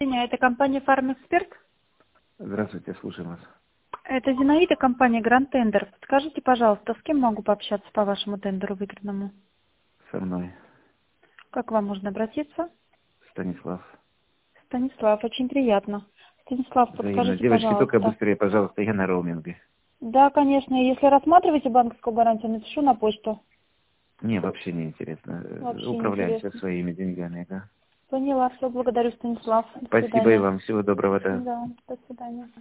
меня, это компания «Фармэксперт». Здравствуйте, слушаю вас. Это Зинаида, компания «Гранд Тендер». Подскажите, пожалуйста, с кем могу пообщаться по вашему тендеру выигранному? Со мной Как к вам можно обратиться? Станислав. Станислав, очень приятно. Станислав, Взаимно. подскажите, Девочки, только пожалуйста. быстрее, пожалуйста, я на роуминге. Да, конечно, если рассматриваете банковскую гарантию, напишу на почту. Мне вообще не интересно. Вообще Управляемся неинтересно. своими деньгами, да. Поняла, все, благодарю, Станислав. До Спасибо и свидания. вам. Всего доброго, да. Да, до свидания.